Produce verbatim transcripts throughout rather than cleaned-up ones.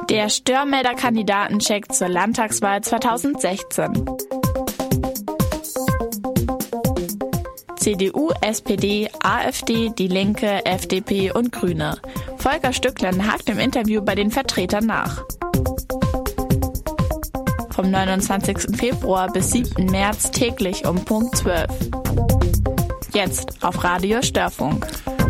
Der Störmelder-Kandidatencheck zur Landtagswahl zweitausendsechzehn. C D U, S P D, AfD, Die Linke, F D P und Grüne. Volker Stücklen hakt im Interview bei den Vertretern nach. Vom neunundzwanzigsten Februar bis siebten März täglich um Punkt zwölf. Jetzt auf Radio Störfunk.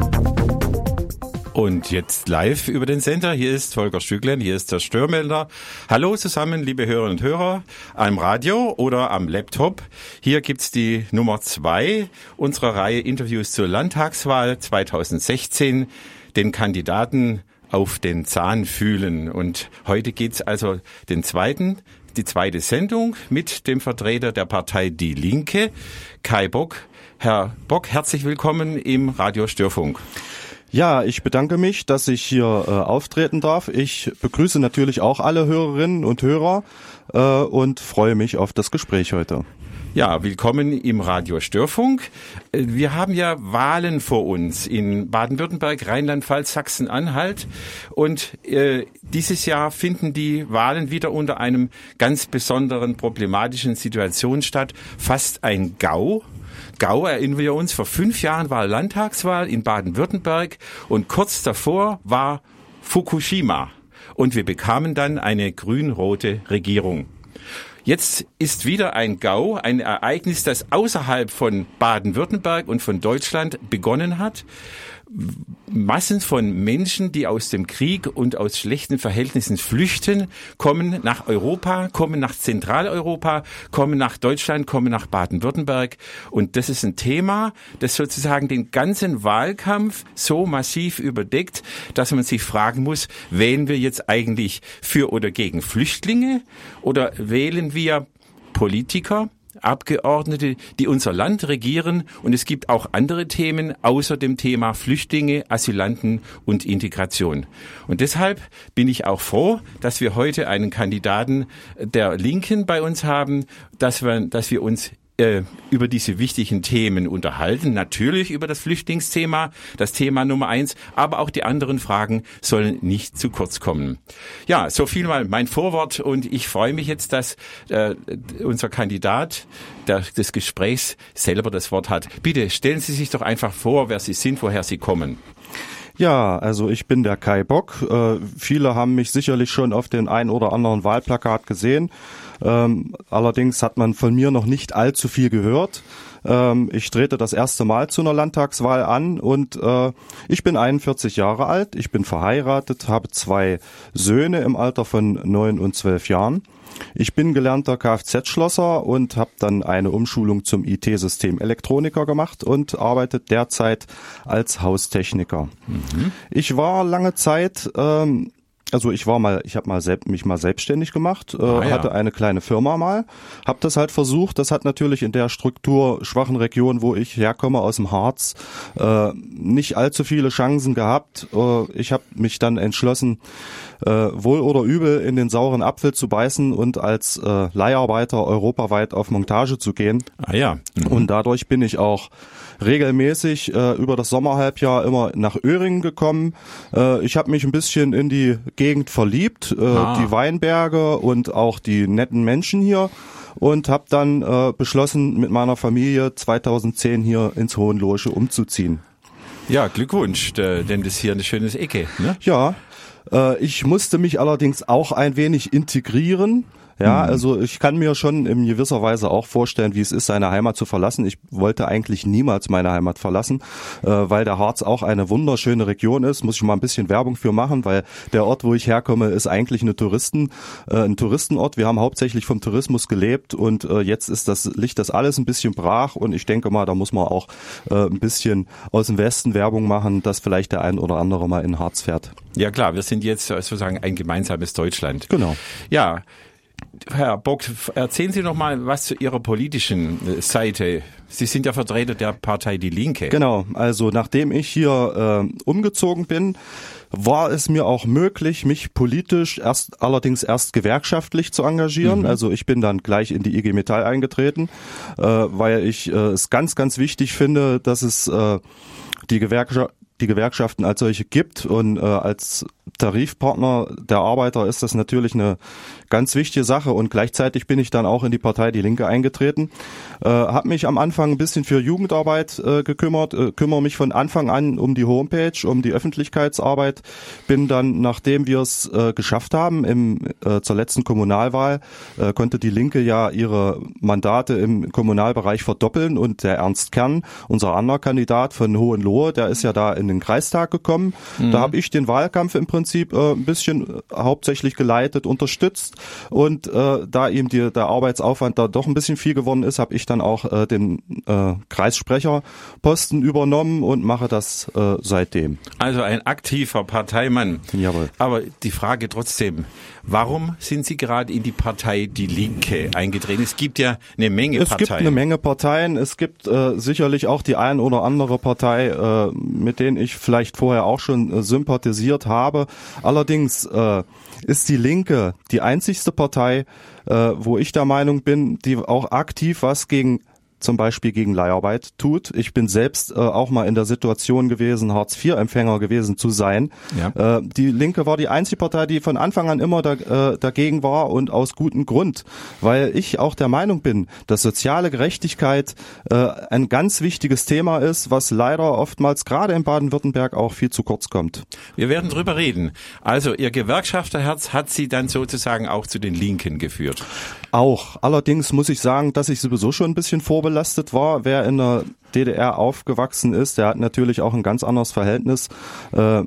Und jetzt live über den Sender. Hier ist Volker Stücklen, hier ist der Störmelder. Hallo zusammen, liebe Hörerinnen und Hörer, am Radio oder am Laptop. Hier gibt's die Nummer zwei unserer Reihe Interviews zur Landtagswahl zweitausendsechzehn, den Kandidaten auf den Zahn fühlen. Und heute geht's also den zweiten, die zweite Sendung mit dem Vertreter der Partei Die Linke, Kai Bock. Herr Bock, herzlich willkommen im Radio Störfunk. Ja, ich bedanke mich, dass ich hier äh, auftreten darf. Ich begrüße natürlich auch alle Hörerinnen und Hörer äh, und freue mich auf das Gespräch heute. Ja, willkommen im Radio Störfunk. Wir haben ja Wahlen vor uns in Baden-Württemberg, Rheinland-Pfalz, Sachsen-Anhalt und äh, dieses Jahr finden die Wahlen wieder unter einem ganz besonderen problematischen Situation statt. Fast ein GAU. GAU, erinnern wir uns, vor fünf Jahren war Landtagswahl in Baden-Württemberg und kurz davor war Fukushima und wir bekamen dann eine grün-rote Regierung. Jetzt ist wieder ein GAU, ein Ereignis, das außerhalb von Baden-Württemberg und von Deutschland begonnen hat. Massen von Menschen, die aus dem Krieg und aus schlechten Verhältnissen flüchten, kommen nach Europa, kommen nach Zentraleuropa, kommen nach Deutschland, kommen nach Baden-Württemberg. Und das ist ein Thema, das sozusagen den ganzen Wahlkampf so massiv überdeckt, dass man sich fragen muss, wählen wir jetzt eigentlich für oder gegen Flüchtlinge oder wählen wir Politiker, Abgeordnete, die unser Land regieren, und es gibt auch andere Themen außer dem Thema Flüchtlinge, Asylanten und Integration. Und deshalb bin ich auch froh, dass wir heute einen Kandidaten der Linken bei uns haben, dass wir, dass wir uns äh, über diese wichtigen Themen unterhalten. Natürlich über das Flüchtlingsthema, das Thema Nummer eins, aber auch die anderen Fragen sollen nicht zu kurz kommen. Ja, so viel mal mein Vorwort, und ich freue mich jetzt, dass äh, unser Kandidat der, des Gesprächs selber das Wort hat. Bitte stellen Sie sich doch einfach vor, wer Sie sind, woher Sie kommen. Ja, also ich bin der Kai Bock. Äh, viele haben mich sicherlich schon auf den ein oder anderen Wahlplakat gesehen. Ähm, allerdings hat man von mir noch nicht allzu viel gehört. Ähm, ich trete das erste Mal zu einer Landtagswahl an und äh, ich bin einundvierzig Jahre alt. Ich bin verheiratet, habe zwei Söhne im Alter von neun und zwölf Jahren. Ich bin gelernter Kfz-Schlosser und habe dann eine Umschulung zum I T-System-Elektroniker gemacht und arbeite derzeit als Haustechniker. Mhm. Ich war lange Zeit, ähm, also ich war mal, ich habe mal selbst, mich mal selbstständig gemacht, äh, ah, ja. hatte eine kleine Firma mal, habe das halt versucht. Das hat natürlich in der strukturschwachen Region, wo ich herkomme, aus dem Harz, äh, nicht allzu viele Chancen gehabt. Äh, ich habe mich dann entschlossen, äh, wohl oder übel in den sauren Apfel zu beißen und als äh, Leiharbeiter europaweit auf Montage zu gehen. Ah ja. Mhm. Und dadurch bin ich auch regelmäßig äh, über das Sommerhalbjahr immer nach Öhringen gekommen. Äh, ich habe mich ein bisschen in die Gegend verliebt, äh, ah. die Weinberge und auch die netten Menschen hier, und habe dann äh, beschlossen, mit meiner Familie zweitausendzehn hier ins Hohenlohe umzuziehen. Ja, Glückwunsch, denn das ist hier eine schöne Ecke, ne? Ja, äh, ich musste mich allerdings auch ein wenig integrieren. Ja, also ich kann mir schon in gewisser Weise auch vorstellen, wie es ist, seine Heimat zu verlassen. Ich wollte eigentlich niemals meine Heimat verlassen, äh, weil der Harz auch eine wunderschöne Region ist. Muss ich mal ein bisschen Werbung für machen, weil der Ort, wo ich herkomme, ist eigentlich eine Touristen, äh, ein Touristenort. Wir haben hauptsächlich vom Tourismus gelebt und äh, jetzt ist das, liegt das alles ein bisschen brach, und ich denke mal, da muss man auch äh, ein bisschen aus dem Westen Werbung machen, dass vielleicht der ein oder andere mal in Harz fährt. Ja klar, wir sind jetzt sozusagen ein gemeinsames Deutschland. Genau. Ja. Herr Bock, erzählen Sie noch mal was zu Ihrer politischen Seite. Sie sind ja Vertreter der Partei Die Linke. Genau, also nachdem ich hier äh, umgezogen bin, war es mir auch möglich, mich politisch erst allerdings erst gewerkschaftlich zu engagieren. Mhm. Also ich bin dann gleich in die I G Metall eingetreten, äh, weil ich äh, es ganz, ganz wichtig finde, dass es äh, die Gewerkschaft die Gewerkschaften als solche gibt. Und äh, als Tarifpartner der Arbeiter ist das natürlich eine ganz wichtige Sache. Und gleichzeitig bin ich dann auch in die Partei Die Linke eingetreten. Äh, habe mich am Anfang ein bisschen für Jugendarbeit äh, gekümmert, äh, kümmere mich von Anfang an um die Homepage, um die Öffentlichkeitsarbeit. Bin dann, nachdem wir es äh, geschafft haben, im, äh, zur letzten Kommunalwahl, äh, konnte die Linke ja ihre Mandate im Kommunalbereich verdoppeln und der Ernst Kern, unser anderer Kandidat von Hohenlohe, der ist ja da in den Kreistag gekommen. Mhm. Da habe ich den Wahlkampf im Prinzip äh, ein bisschen äh, hauptsächlich geleitet, unterstützt und äh, da ihm die, der Arbeitsaufwand da doch ein bisschen viel geworden ist, habe ich dann auch äh, den äh, Kreissprecherposten übernommen und mache das äh, seitdem. Also ein aktiver Parteimann. Jawohl. Aber die Frage trotzdem, warum sind Sie gerade in die Partei Die Linke eingetreten? Es gibt ja eine Menge es Parteien. Es gibt eine Menge Parteien. Es gibt äh, sicherlich auch die ein oder andere Partei, äh, mit denen ich vielleicht vorher auch schon äh, sympathisiert habe. Allerdings äh, ist die Linke die einzigste Partei, äh, wo ich der Meinung bin, die auch aktiv was gegen zum Beispiel gegen Leiharbeit tut. Ich bin selbst äh, auch mal in der Situation gewesen, Hartz vier Empfänger gewesen zu sein. Ja. Äh, die Linke war die einzige Partei, die von Anfang an immer da, äh, dagegen war und aus gutem Grund, weil ich auch der Meinung bin, dass soziale Gerechtigkeit äh, ein ganz wichtiges Thema ist, was leider oftmals gerade in Baden-Württemberg auch viel zu kurz kommt. Wir werden drüber reden. Also Ihr Gewerkschafterherz hat Sie dann sozusagen auch zu den Linken geführt. Auch. Allerdings muss ich sagen, dass ich sowieso schon ein bisschen vorbelastet war. Wer in der D D R aufgewachsen ist, der hat natürlich auch ein ganz anderes Verhältnis äh,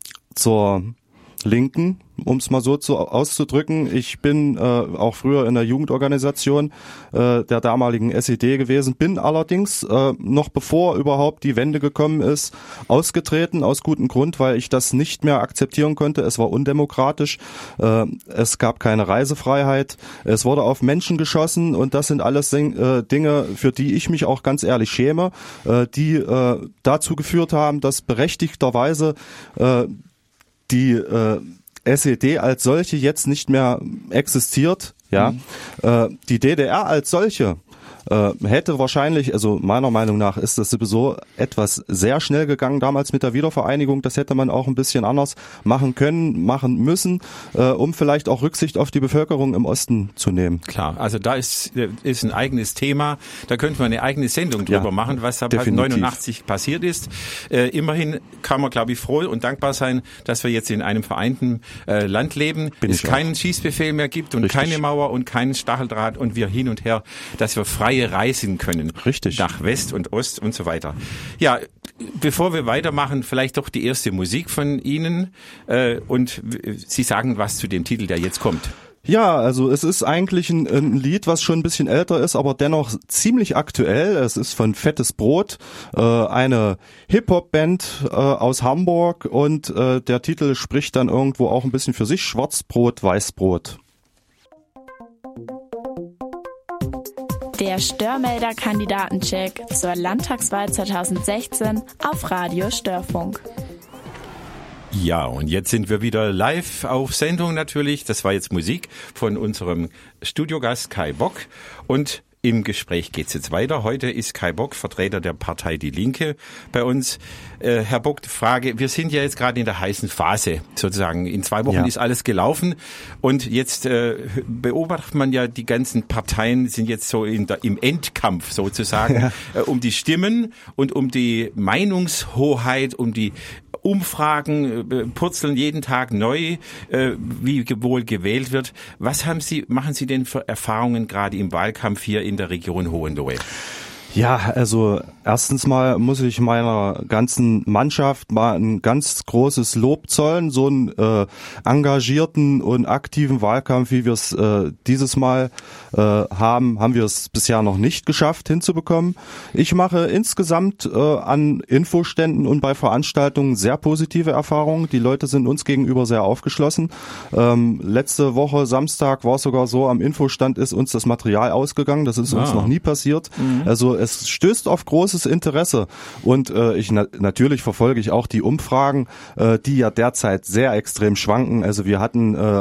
zur Linken, um es mal so zu, auszudrücken. Ich bin äh, auch früher in der Jugendorganisation äh, der damaligen S E D gewesen, bin allerdings äh, noch bevor überhaupt die Wende gekommen ist, ausgetreten, aus gutem Grund, weil ich das nicht mehr akzeptieren konnte. Es war undemokratisch, äh, es gab keine Reisefreiheit, es wurde auf Menschen geschossen und das sind alles äh, Dinge, für die ich mich auch ganz ehrlich schäme, äh, die äh, dazu geführt haben, dass berechtigterweise äh, die äh, S E D als solche jetzt nicht mehr existiert, ja, mhm. äh, die D D R als solche äh, hätte wahrscheinlich, also meiner Meinung nach ist das sowieso etwas sehr schnell gegangen damals mit der Wiedervereinigung, das hätte man auch ein bisschen anders machen können, machen müssen, äh, um vielleicht auch Rücksicht auf die Bevölkerung im Osten zu nehmen. Klar, also da ist, ist ein eigenes Thema, da könnte man eine eigene Sendung drüber ja, machen, was da neunundachtzig passiert ist. Äh, immerhin kann man, glaube ich, froh und dankbar sein, dass wir jetzt in einem vereinten äh, Land leben, Bin es keinen auch. Schießbefehl mehr gibt und Richtig. keine Mauer und keinen Stacheldraht und wir hin und her, dass wir freie reisen können. Richtig. Nach West und Ost und so weiter. Ja, bevor wir weitermachen, vielleicht doch die erste Musik von Ihnen äh, und Sie sagen was zu dem Titel, der jetzt kommt. Ja, also es ist eigentlich ein, ein Lied, was schon ein bisschen älter ist, aber dennoch ziemlich aktuell. Es ist von Fettes Brot, äh, eine Hip-Hop-Band äh, aus Hamburg und äh, der Titel spricht dann irgendwo auch ein bisschen für sich, Schwarzbrot, Weißbrot. Der Störmelder-Kandidatencheck zur Landtagswahl zweitausendsechzehn auf Radio Störfunk. Ja, und jetzt sind wir wieder live auf Sendung natürlich. Das war jetzt Musik von unserem Studiogast Kai Bock und im Gespräch geht's jetzt weiter. Heute ist Kai Bock, Vertreter der Partei Die Linke, bei uns. Äh, Herr Bock, Frage, wir sind ja jetzt gerade in der heißen Phase, sozusagen. In zwei Wochen ja. ist alles gelaufen und jetzt äh, beobachtet man ja, die ganzen Parteien sind jetzt so in der, im Endkampf sozusagen, ja. äh, um die Stimmen und um die Meinungshoheit, um die Umfragen, äh, purzeln jeden Tag neu, äh, wie wohl gewählt wird. Was haben Sie, machen Sie denn für Erfahrungen gerade im Wahlkampf hier in der Region Hohenlohe? Ja, also erstens mal muss ich meiner ganzen Mannschaft mal ein ganz großes Lob zollen. So einen äh, engagierten und aktiven Wahlkampf, wie wir es äh, dieses Mal äh, haben, haben wir es bisher noch nicht geschafft hinzubekommen. Ich mache insgesamt äh, an Infoständen und bei Veranstaltungen sehr positive Erfahrungen. Die Leute sind uns gegenüber sehr aufgeschlossen. Ähm, letzte Woche Samstag war es sogar so, am Infostand ist uns das Material ausgegangen. Das ist ah. uns noch nie passiert. Mhm. Also es stößt auf großes Interesse und äh, ich na- natürlich verfolge ich auch die Umfragen, äh, die ja derzeit sehr extrem schwanken. Also wir hatten äh,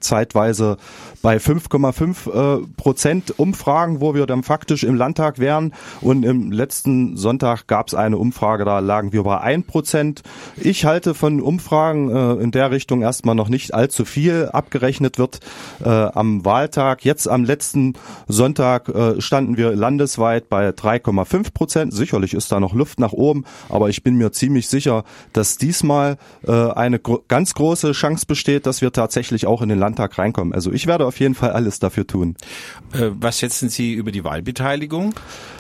zeitweise bei fünf Komma fünf Prozent Umfragen, wo wir dann faktisch im Landtag wären. Und im letzten Sonntag gab es eine Umfrage, da lagen wir bei ein Prozent. Ich halte von Umfragen äh, in der Richtung erstmal noch nicht allzu viel. Abgerechnet wird äh, am Wahltag. Jetzt am letzten Sonntag äh, standen wir landesweit bei drei Komma fünf Prozent. Sicherlich ist da noch Luft nach oben, aber ich bin mir ziemlich sicher, dass diesmal äh, eine gro- ganz große Chance besteht, dass wir tatsächlich auch in den Landtag reinkommen. Also ich werde auf jeden Fall alles dafür tun. Äh, was schätzen Sie über die Wahlbeteiligung?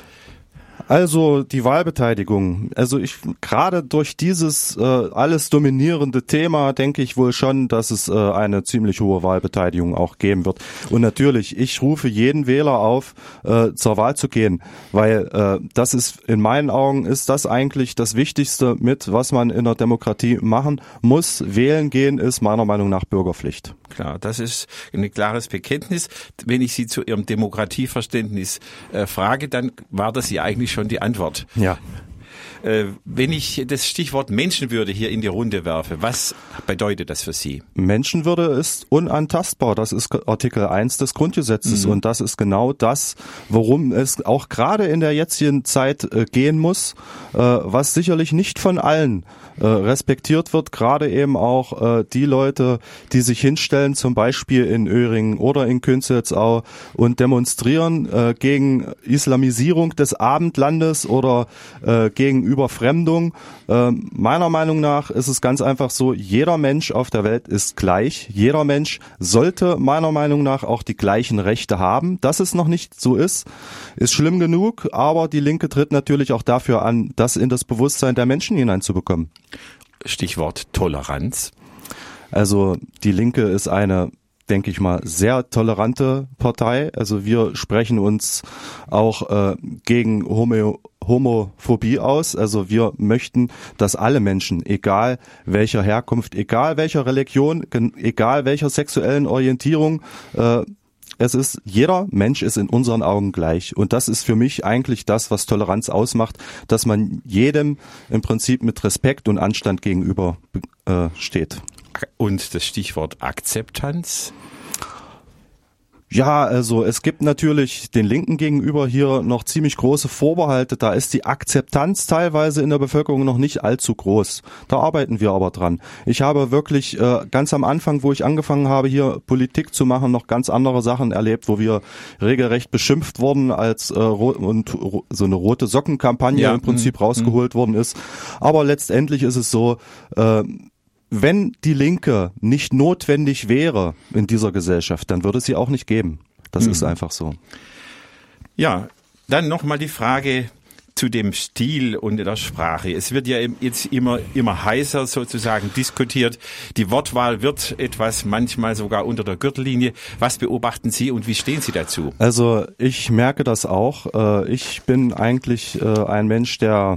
Also die Wahlbeteiligung, also ich gerade durch dieses äh, alles dominierende Thema denke ich wohl schon, dass es äh, eine ziemlich hohe Wahlbeteiligung auch geben wird. Und natürlich, ich rufe jeden Wähler auf, äh, zur Wahl zu gehen, weil äh, das ist in meinen Augen ist das eigentlich das Wichtigste mit, was man in der Demokratie machen muss. Wählen gehen ist meiner Meinung nach Bürgerpflicht. Klar, das ist ein klares Bekenntnis. Wenn ich Sie zu Ihrem Demokratieverständnis äh, frage, dann war das ja eigentlich schon die Antwort. Ja. Äh, wenn ich das Stichwort Menschenwürde hier in die Runde werfe, was bedeutet das für Sie? Menschenwürde ist unantastbar. Das ist Artikel eins des Grundgesetzes. Mhm. Und das ist genau das, worum es auch gerade in der jetzigen Zeit äh, gehen muss, äh, was sicherlich nicht von allen äh, respektiert wird. Gerade eben auch äh, die Leute, die sich hinstellen, zum Beispiel in Öhringen oder in Künzelsau und demonstrieren äh, gegen Islamisierung des Abendlandes oder äh, gegen Überfremdung. Äh, meiner Meinung nach ist es ganz einfach so, jeder Mensch auf der Welt ist gleich. Jeder Mensch sollte meiner Meinung nach auch die gleichen Rechte haben. Dass es noch nicht so ist, ist schlimm genug, aber die Linke tritt natürlich auch dafür an, das in das Bewusstsein der Menschen hineinzubekommen. Stichwort Toleranz. Also die Linke ist eine, denke ich mal, sehr tolerante Partei. Also wir sprechen uns auch äh, gegen Homo Homophobie aus. Also wir möchten, dass alle Menschen, egal welcher Herkunft, egal welcher Religion, egal welcher sexuellen Orientierung, äh, es ist, jeder Mensch ist in unseren Augen gleich. Und das ist für mich eigentlich das, was Toleranz ausmacht, dass man jedem im Prinzip mit Respekt und Anstand gegenüber äh, steht. Und das Stichwort Akzeptanz? Ja, also es gibt natürlich den Linken gegenüber hier noch ziemlich große Vorbehalte. Da ist die Akzeptanz teilweise in der Bevölkerung noch nicht allzu groß. Da arbeiten wir aber dran. Ich habe wirklich äh, ganz am Anfang, wo ich angefangen habe, hier Politik zu machen, noch ganz andere Sachen erlebt, wo wir regelrecht beschimpft wurden, als äh, und so eine rote Sockenkampagne ja, im Prinzip mh, rausgeholt mh. worden ist. Aber letztendlich ist es so, äh, wenn die Linke nicht notwendig wäre in dieser Gesellschaft, dann würde es sie auch nicht geben. Das mhm. ist einfach so. Ja, dann nochmal die Frage zu dem Stil und der Sprache. Es wird ja jetzt immer, immer heißer sozusagen diskutiert. Die Wortwahl wird etwas manchmal sogar unter der Gürtellinie. Was beobachten Sie und wie stehen Sie dazu? Also ich merke das auch. Ich bin eigentlich ein Mensch, der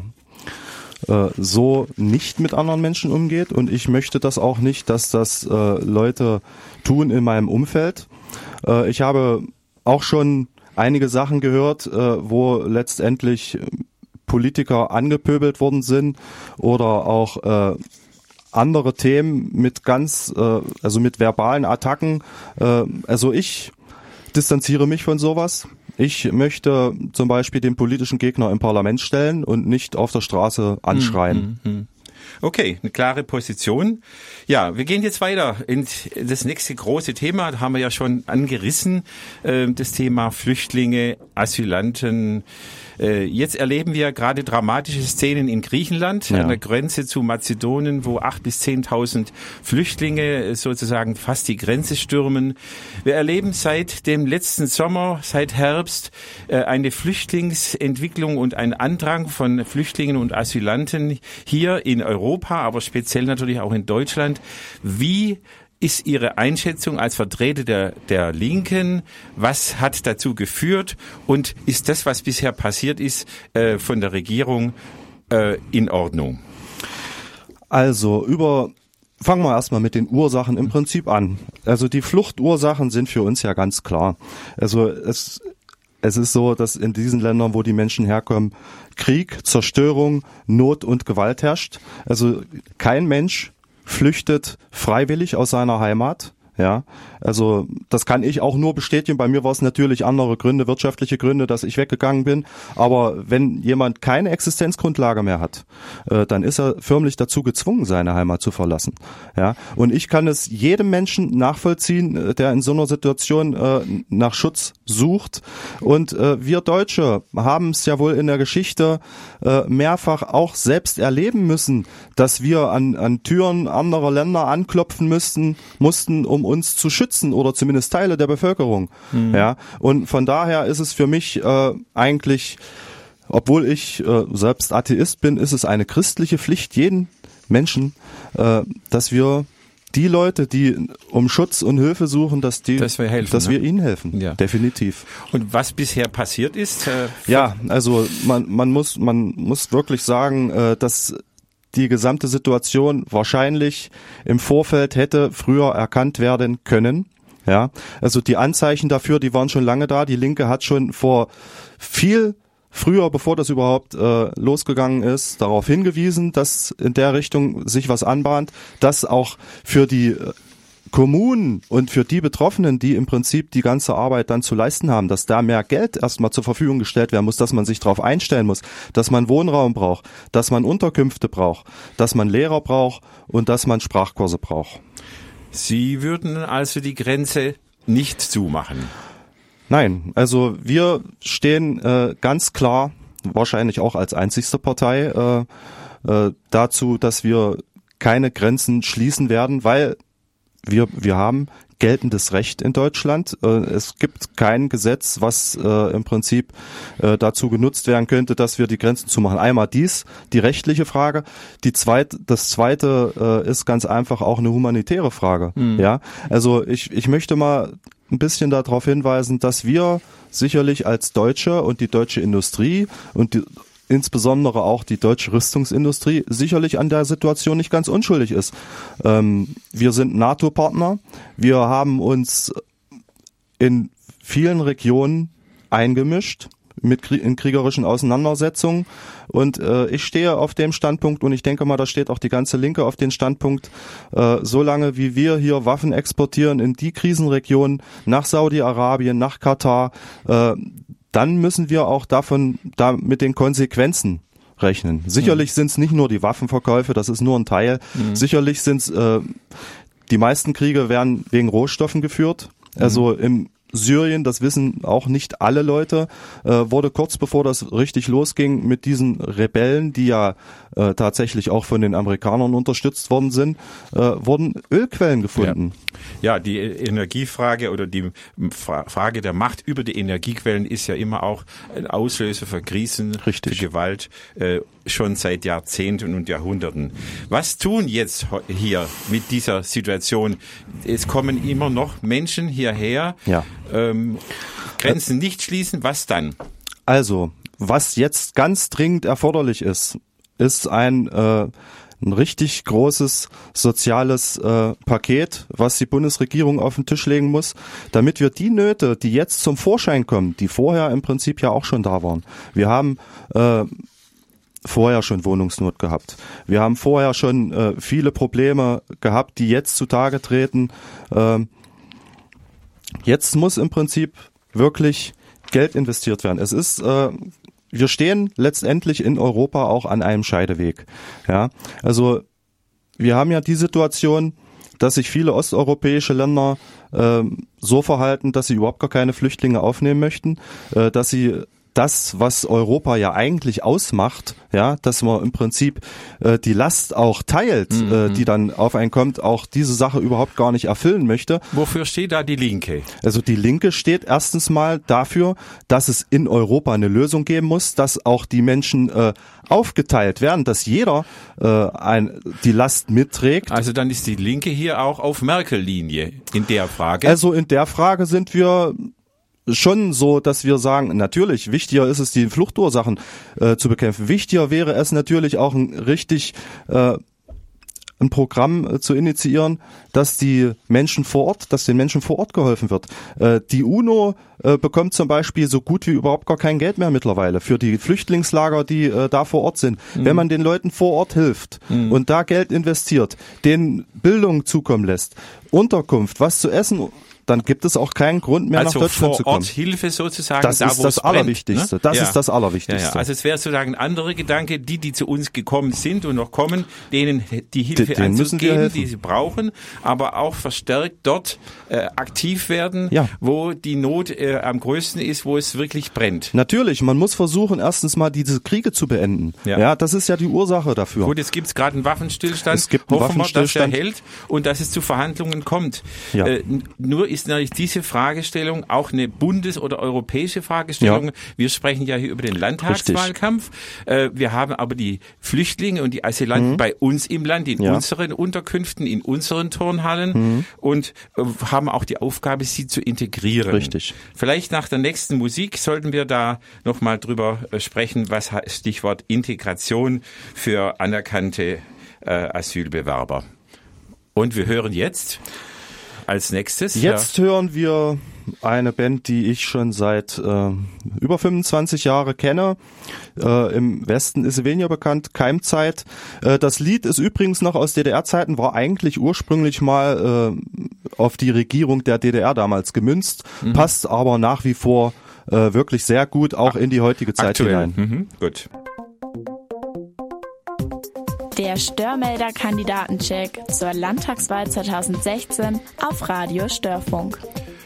so nicht mit anderen Menschen umgeht und ich möchte das auch nicht, dass das äh, Leute tun in meinem Umfeld. Äh, ich habe auch schon einige Sachen gehört, äh, wo letztendlich Politiker angepöbelt worden sind oder auch äh, andere Themen mit ganz, äh, also mit verbalen Attacken. Äh, also ich distanziere mich von sowas. Ich möchte zum Beispiel den politischen Gegner im Parlament stellen und nicht auf der Straße anschreien. Okay, eine klare Position. Ja, wir gehen jetzt weiter in das nächste große Thema. Da haben wir ja schon angerissen, das Thema Flüchtlinge, Asylanten. Jetzt erleben wir gerade dramatische Szenen in Griechenland, ja. an der Grenze zu Mazedonien, wo acht bis zehntausend Flüchtlinge sozusagen fast die Grenze stürmen. Wir erleben seit dem letzten Sommer, seit Herbst, eine Flüchtlingsentwicklung und einen Andrang von Flüchtlingen und Asylanten hier in Europa, aber speziell natürlich auch in Deutschland. Wie ist Ihre Einschätzung als Vertreter der, der Linken? Was hat dazu geführt? Und ist das, was bisher passiert ist, äh, von der Regierung äh, in Ordnung? Also über Fangen wir erstmal mit den Ursachen im Prinzip an. Also die Fluchtursachen sind für uns ja ganz klar. Also es Es ist so, dass in diesen Ländern, wo die Menschen herkommen, Krieg, Zerstörung, Not und Gewalt herrscht. Also kein Mensch flüchtet freiwillig aus seiner Heimat. Ja, also das kann ich auch nur bestätigen. Bei mir war es natürlich andere Gründe, wirtschaftliche Gründe, dass ich weggegangen bin. Aber wenn jemand keine Existenzgrundlage mehr hat, äh, dann ist er förmlich dazu gezwungen, seine Heimat zu verlassen. Ja, und ich kann es jedem Menschen nachvollziehen, der in so einer Situation äh, nach Schutz sucht. Und äh, wir Deutsche haben es ja wohl in der Geschichte äh, mehrfach auch selbst erleben müssen, dass wir an, an Türen anderer Länder anklopfen müssten, mussten, um uns zu schützen oder zumindest Teile der Bevölkerung. Mhm. Ja, und von daher ist es für mich äh, eigentlich, obwohl ich äh, selbst Atheist bin, ist es eine christliche Pflicht jeden Menschen, äh, dass wir die Leute, die um Schutz und Hilfe suchen, dass die, dass wir helfen, dass ne? wir ihnen helfen. Ja. Definitiv. Und was bisher passiert ist? Äh, ja, also man man muss man muss wirklich sagen, äh, dass die gesamte Situation wahrscheinlich im Vorfeld hätte früher erkannt werden können. Ja, also die Anzeichen dafür, die waren schon lange da. Die Linke hat schon vor viel früher, bevor das überhaupt äh, losgegangen ist, darauf hingewiesen, dass in der Richtung sich was anbahnt, dass auch für die äh, Kommunen und für die Betroffenen, die im Prinzip die ganze Arbeit dann zu leisten haben, dass da mehr Geld erstmal zur Verfügung gestellt werden muss, dass man sich darauf einstellen muss, dass man Wohnraum braucht, dass man Unterkünfte braucht, dass man Lehrer braucht und dass man Sprachkurse braucht. Sie würden also die Grenze nicht zumachen? Nein, also wir stehen äh, ganz klar, wahrscheinlich auch als einzigste Partei, äh, äh, dazu, dass wir keine Grenzen schließen werden, weil Wir, wir haben geltendes Recht in Deutschland. Es gibt kein Gesetz, was äh, im Prinzip äh, dazu genutzt werden könnte, dass wir die Grenzen zumachen. Einmal dies, die rechtliche Frage. Die zweite, das zweite äh, ist ganz einfach auch eine humanitäre Frage. Mhm. Ja, also ich, ich möchte mal ein bisschen darauf hinweisen, dass wir sicherlich als Deutsche und die deutsche Industrie und die insbesondere auch die deutsche Rüstungsindustrie sicherlich an der Situation nicht ganz unschuldig ist. Ähm, wir sind NATO-Partner. Wir haben uns in vielen Regionen eingemischt mit in kriegerischen Auseinandersetzungen und äh, ich stehe auf dem Standpunkt und ich denke mal, da steht auch die ganze Linke auf den Standpunkt, äh, solange wie wir hier Waffen exportieren in die Krisenregionen nach Saudi-Arabien, nach Katar, äh, dann müssen wir auch davon da mit den Konsequenzen rechnen. Sicherlich mhm. sind es nicht nur die Waffenverkäufe, das ist nur ein Teil. Mhm. Sicherlich sind es äh, die meisten Kriege werden wegen Rohstoffen geführt. Mhm. Also im Syrien, das wissen auch nicht alle Leute, äh, wurde kurz bevor das richtig losging mit diesen Rebellen, die ja äh, tatsächlich auch von den Amerikanern unterstützt worden sind, äh, wurden Ölquellen gefunden. Ja. ja, die Energiefrage oder die Frage der Macht über die Energiequellen ist ja immer auch ein Auslöser für Krisen, richtig. Für Gewalt, äh, schon seit Jahrzehnten und Jahrhunderten. Was tun jetzt hier mit dieser Situation? Es kommen immer noch Menschen hierher, ja. ähm, Grenzen nicht schließen, was dann? Also, was jetzt ganz dringend erforderlich ist, ist ein, äh, ein richtig großes soziales äh, Paket, was die Bundesregierung auf den Tisch legen muss, damit wir die Nöte, die jetzt zum Vorschein kommen, die vorher im Prinzip ja auch schon da waren. Wir haben äh, vorher schon Wohnungsnot gehabt. Wir haben vorher schon äh, viele Probleme gehabt, die jetzt zutage treten. Ähm, jetzt muss im Prinzip wirklich Geld investiert werden. Es ist, äh, wir stehen letztendlich in Europa auch an einem Scheideweg. Ja, also wir haben ja die Situation, dass sich viele osteuropäische Länder äh, so verhalten, dass sie überhaupt gar keine Flüchtlinge aufnehmen möchten, äh, dass sie das, was Europa ja eigentlich ausmacht, ja, dass man im Prinzip äh, die Last auch teilt, mhm. äh, die dann auf einen kommt, auch diese Sache überhaupt gar nicht erfüllen möchte. Wofür steht da die Linke? Also die Linke steht erstens mal dafür, dass es in Europa eine Lösung geben muss, dass auch die Menschen äh, aufgeteilt werden, dass jeder äh, ein, die Last mitträgt. Also dann ist die Linke hier auch auf Merkel-Linie in der Frage? Also in der Frage sind wir schon so, dass wir sagen, natürlich, wichtiger ist es, die Fluchtursachen äh, zu bekämpfen. Wichtiger wäre es natürlich auch ein richtig äh, ein Programm äh, zu initiieren, dass die Menschen vor Ort, dass den Menschen vor Ort geholfen wird. Äh, die UNO äh, bekommt zum Beispiel so gut wie überhaupt gar kein Geld mehr mittlerweile für die Flüchtlingslager, die äh, da vor Ort sind. Mhm. Wenn man den Leuten vor Ort hilft mhm. und da Geld investiert, denen Bildung zukommen lässt, Unterkunft, was zu essen, dann gibt es auch keinen Grund mehr, also nach Deutschland zu kommen. Also vor Ort Hilfe sozusagen, das da ist wo das es brennt, Allerwichtigste. Ne? Das ja. ist das Allerwichtigste. Ja, ja. Also es wäre sozusagen ein anderer Gedanke, die, die zu uns gekommen sind und noch kommen, denen die Hilfe Den anzugeben, die sie brauchen, aber auch verstärkt dort äh, aktiv werden, ja. wo die Not äh, am größten ist, wo es wirklich brennt. Natürlich, man muss versuchen, erstens mal diese Kriege zu beenden. Ja, ja das ist ja die Ursache dafür. Gut, jetzt gibt es gerade einen Waffenstillstand. Es gibt einen Hoffen Waffenstillstand. wir, dass er hält und dass es zu Verhandlungen kommt. Ja. Äh, nur ist natürlich diese Fragestellung auch eine bundes- oder europäische Fragestellung. Ja. Wir sprechen ja hier über den Landtagswahlkampf. Äh, wir haben aber die Flüchtlinge und die Asylanten mhm. bei uns im Land, in ja. unseren Unterkünften, in unseren Turnhallen mhm. und äh, haben auch die Aufgabe, sie zu integrieren. Richtig. Vielleicht nach der nächsten Musik sollten wir da nochmal drüber äh, sprechen, was heißt Stichwort Integration für anerkannte äh, Asylbewerber. Und wir hören jetzt als nächstes. Jetzt ja. hören wir eine Band, die ich schon seit äh, über fünfundzwanzig Jahre kenne. Äh, Im Westen ist sie weniger bekannt, Keimzeit. Äh, das Lied ist übrigens noch aus D D R-Zeiten, war eigentlich ursprünglich mal äh, auf die Regierung der D D R damals gemünzt, mhm. passt aber nach wie vor äh, wirklich sehr gut auch in die heutige Zeit Aktuell. hinein. Mhm. Gut. Der Störmelder-Kandidatencheck zur Landtagswahl zweitausendsechzehn auf Radio Störfunk.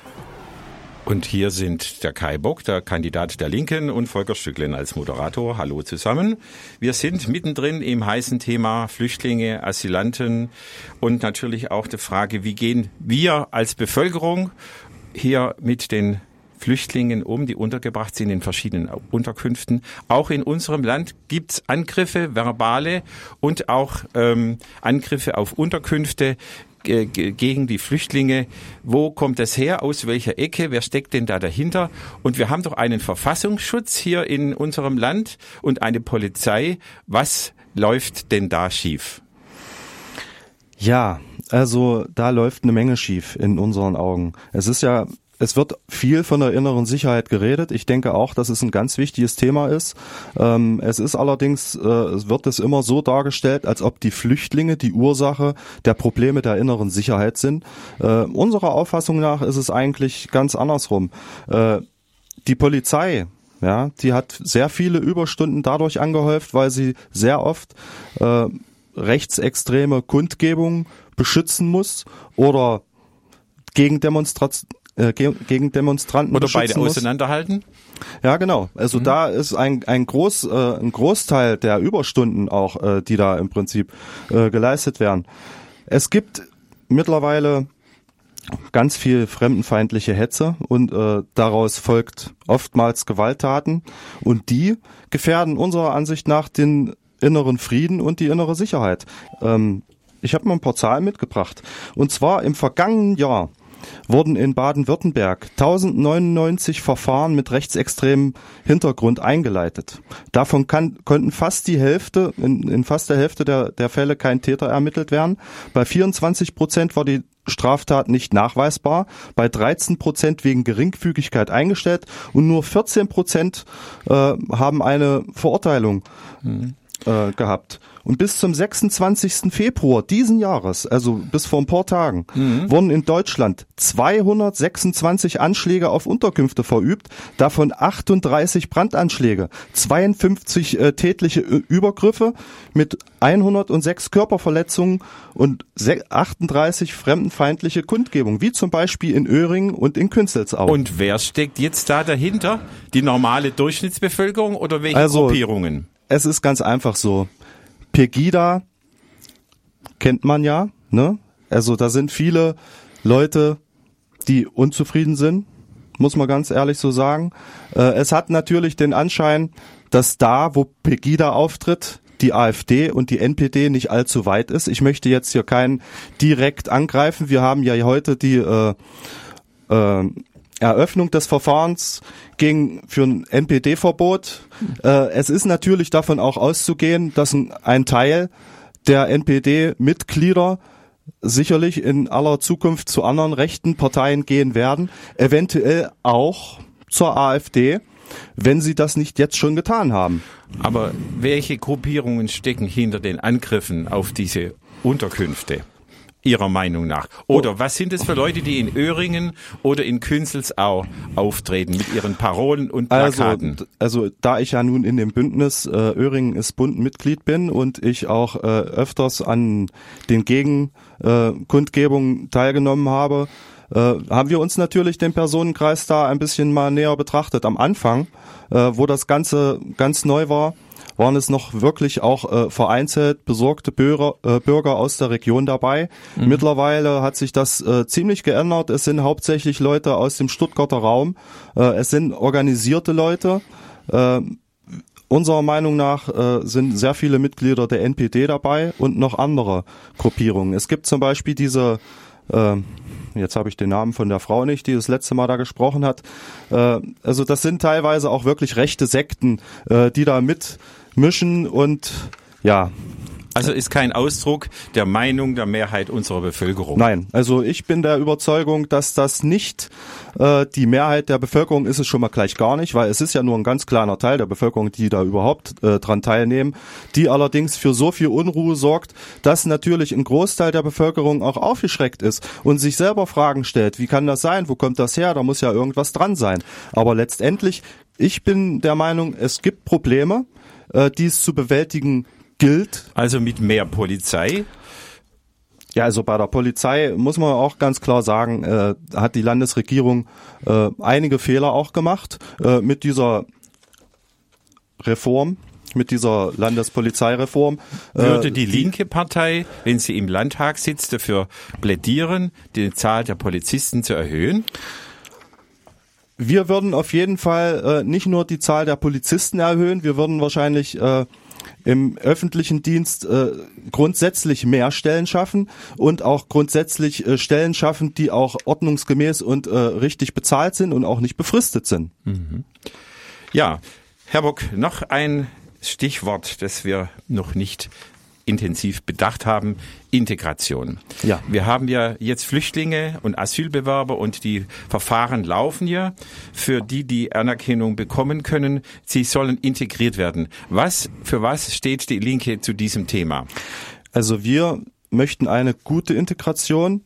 Und hier sind der Kai Bock, der Kandidat der Linken, und Volker Stücklen als Moderator. Hallo zusammen. Wir sind mittendrin im heißen Thema Flüchtlinge, Asylanten und natürlich auch die Frage, wie gehen wir als Bevölkerung hier mit den Flüchtlingen um, die untergebracht sind in verschiedenen Unterkünften. Auch in unserem Land gibt's Angriffe, verbale und auch ähm, Angriffe auf Unterkünfte g- g- gegen die Flüchtlinge. Wo kommt das her? Aus welcher Ecke? Wer steckt denn da dahinter? Und wir haben doch einen Verfassungsschutz hier in unserem Land und eine Polizei. Was läuft denn da schief? Ja, also da läuft eine Menge schief in unseren Augen. Es ist ja Es wird viel von der inneren Sicherheit geredet. Ich denke auch, dass es ein ganz wichtiges Thema ist. Ähm, es ist allerdings, äh, es wird es immer so dargestellt, als ob die Flüchtlinge die Ursache der Probleme der inneren Sicherheit sind. Äh, unserer Auffassung nach ist es eigentlich ganz andersrum. Äh, die Polizei, ja, die hat sehr viele Überstunden dadurch angehäuft, weil sie sehr oft äh, rechtsextreme Kundgebungen beschützen muss oder gegen Demonstrationen gegen Demonstranten oder beide muss. auseinanderhalten? Ja, genau. Also mhm. da ist ein ein Groß äh, ein Großteil der Überstunden auch, äh, die da im Prinzip äh, geleistet werden. Es gibt mittlerweile ganz viel fremdenfeindliche Hetze und äh, daraus folgt oftmals Gewalttaten und die gefährden unserer Ansicht nach den inneren Frieden und die innere Sicherheit. Ähm, ich habe mal ein paar Zahlen mitgebracht. Und zwar im vergangenen Jahr wurden in Baden-Württemberg tausendneunundneunzig Verfahren mit rechtsextremem Hintergrund eingeleitet. Davon kann, konnten fast die Hälfte, in, in fast der Hälfte der, der Fälle kein Täter ermittelt werden. Bei vierundzwanzig Prozent war die Straftat nicht nachweisbar, bei dreizehn Prozent wegen Geringfügigkeit eingestellt und nur vierzehn Prozent äh, haben eine Verurteilung mhm. äh, gehabt. Und bis zum sechsundzwanzigsten Februar diesen Jahres, also bis vor ein paar Tagen, mhm. wurden in Deutschland zweihundertsechsundzwanzig Anschläge auf Unterkünfte verübt, davon achtunddreißig Brandanschläge, zweiundfünfzig äh, tätliche Übergriffe mit hundertsechs Körperverletzungen und achtunddreißig fremdenfeindliche Kundgebungen, wie zum Beispiel in Öhringen und in Künzelsau. Und wer steckt jetzt da dahinter? Die normale Durchschnittsbevölkerung oder welche also, Gruppierungen? Es ist ganz einfach so. Pegida kennt man ja, ne? Also da sind viele Leute, die unzufrieden sind, muss man ganz ehrlich so sagen. Äh, es hat natürlich den Anschein, dass da, wo Pegida auftritt, die AfD und die N P D nicht allzu weit ist. Ich möchte jetzt hier keinen direkt angreifen. Wir haben ja heute die äh, äh, Eröffnung des Verfahrens gegen für ein N P D-Verbot. Äh, es ist natürlich davon auch auszugehen, dass ein, ein Teil der N P D-Mitglieder sicherlich in aller Zukunft zu anderen rechten Parteien gehen werden, eventuell auch zur AfD, wenn sie das nicht jetzt schon getan haben. Aber welche Gruppierungen stecken hinter den Angriffen auf diese Unterkünfte, Ihrer Meinung nach? Oder was sind es für Leute, die in Öhringen oder in Künzelsau auftreten mit ihren Parolen und Plakaten? Also, also da ich ja nun in dem Bündnis äh, Öhringen ist Bund Mitglied bin und ich auch äh, öfters an den Gegenkundgebungen äh, teilgenommen habe, äh, haben wir uns natürlich den Personenkreis da ein bisschen mal näher betrachtet. Am Anfang, äh, wo das Ganze ganz neu war, waren es noch wirklich auch äh, vereinzelt besorgte Bürger, äh, Bürger aus der Region dabei. Mhm. Mittlerweile hat sich das äh, ziemlich geändert. Es sind hauptsächlich Leute aus dem Stuttgarter Raum. Äh, es sind organisierte Leute. Äh, unserer Meinung nach äh, sind sehr viele Mitglieder der N P D dabei und noch andere Gruppierungen. Es gibt zum Beispiel diese äh, jetzt habe ich den Namen von der Frau nicht, die das letzte Mal da gesprochen hat. Äh, also das sind teilweise auch wirklich rechte Sekten, äh, die da mitmischen und ja. Also ist kein Ausdruck der Meinung der Mehrheit unserer Bevölkerung. Nein, also ich bin der Überzeugung, dass das nicht äh, die Mehrheit der Bevölkerung ist, es schon mal gleich gar nicht, weil es ist ja nur ein ganz kleiner Teil der Bevölkerung, die da überhaupt äh, dran teilnehmen, die allerdings für so viel Unruhe sorgt, dass natürlich ein Großteil der Bevölkerung auch aufgeschreckt ist und sich selber Fragen stellt, wie kann das sein, wo kommt das her, da muss ja irgendwas dran sein. Aber letztendlich, ich bin der Meinung, es gibt Probleme, äh, die es zu bewältigen gilt. Also mit mehr Polizei? Ja, also bei der Polizei muss man auch ganz klar sagen, äh, hat die Landesregierung äh, einige Fehler auch gemacht äh, mit dieser Reform, mit dieser Landespolizeireform. Würde die linke Partei, wenn sie im Landtag sitzt, dafür plädieren, die Zahl der Polizisten zu erhöhen? Wir würden auf jeden Fall äh, nicht nur die Zahl der Polizisten erhöhen, wir würden wahrscheinlich äh, im öffentlichen Dienst äh, grundsätzlich mehr Stellen schaffen und auch grundsätzlich äh, Stellen schaffen, die auch ordnungsgemäß und äh, richtig bezahlt sind und auch nicht befristet sind. Mhm. Ja, Herr Bock, noch ein Stichwort, das wir noch nicht intensiv bedacht haben, Integration. Ja. Wir haben ja jetzt Flüchtlinge und Asylbewerber und die Verfahren laufen ja für die, die Anerkennung bekommen können. Sie sollen integriert werden. Was, für was steht die Linke zu diesem Thema? Also wir möchten eine gute Integration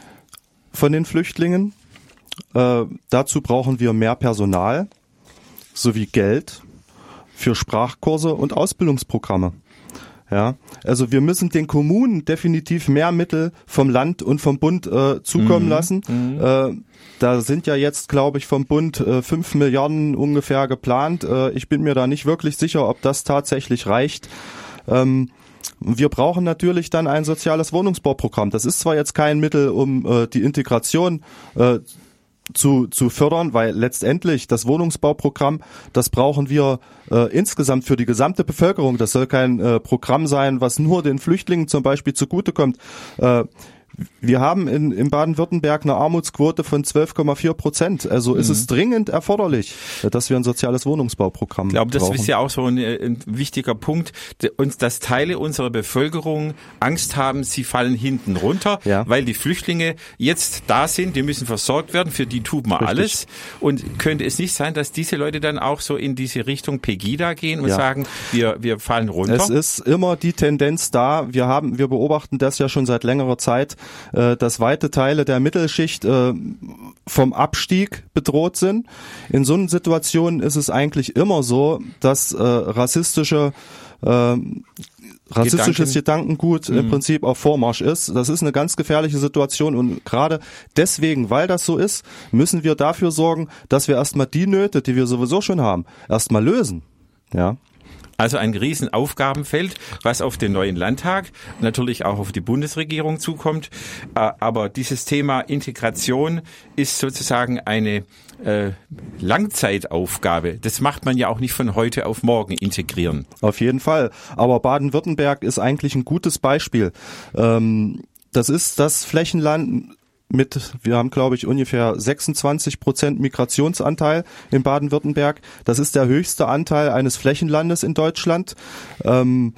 von den Flüchtlingen. Äh, dazu brauchen wir mehr Personal sowie Geld für Sprachkurse und Ausbildungsprogramme. Ja, also wir müssen den Kommunen definitiv mehr Mittel vom Land und vom Bund äh, zukommen mhm. lassen. Mhm. Äh, da sind ja jetzt, glaube ich, vom Bund äh, fünf Milliarden ungefähr geplant. Äh, ich bin mir da nicht wirklich sicher, ob das tatsächlich reicht. Ähm, wir brauchen natürlich dann ein soziales Wohnungsbauprogramm. Das ist zwar jetzt kein Mittel, um äh, die Integration äh, zu zu fördern, weil letztendlich das Wohnungsbauprogramm, das brauchen wir äh, insgesamt für die gesamte Bevölkerung. Das soll kein äh, Programm sein, was nur den Flüchtlingen zum Beispiel zugutekommt. Äh, wir haben in, in Baden-Württemberg eine Armutsquote von zwölf Komma vier Prozent. Also mhm. ist es dringend erforderlich, dass wir ein soziales Wohnungsbauprogramm brauchen. Ich glaube, das brauchen. ist ja auch so ein, ein wichtiger Punkt, uns, dass Teile unserer Bevölkerung Angst haben, sie fallen hinten runter, ja. weil die Flüchtlinge jetzt da sind, die müssen versorgt werden, für die tut man Richtig. alles. Und könnte es nicht sein, dass diese Leute dann auch so in diese Richtung Pegida gehen und ja. sagen, wir, wir fallen runter? Es ist immer die Tendenz da. Wir haben, wir beobachten das ja schon seit längerer Zeit, dass weite Teile der Mittelschicht vom Abstieg bedroht sind. In so einer Situation ist es eigentlich immer so, dass äh, rassistische äh, rassistisches Gedanken. Gedankengut mhm. im Prinzip auf Vormarsch ist. Das ist eine ganz gefährliche Situation und gerade deswegen, weil das so ist, müssen wir dafür sorgen, dass wir erstmal die Nöte, die wir sowieso schon haben, erstmal lösen. Ja. Also ein Riesenaufgabenfeld, was auf den neuen Landtag, natürlich auch auf die Bundesregierung zukommt. Aber dieses Thema Integration ist sozusagen eine äh, Langzeitaufgabe. Das macht man ja auch nicht von heute auf morgen integrieren. Auf jeden Fall. Aber Baden-Württemberg ist eigentlich ein gutes Beispiel. Ähm, das ist das Flächenland mit, wir haben glaube ich ungefähr sechsundzwanzig Prozent Migrationsanteil in Baden-Württemberg. Das ist der höchste Anteil eines Flächenlandes in Deutschland. Ähm,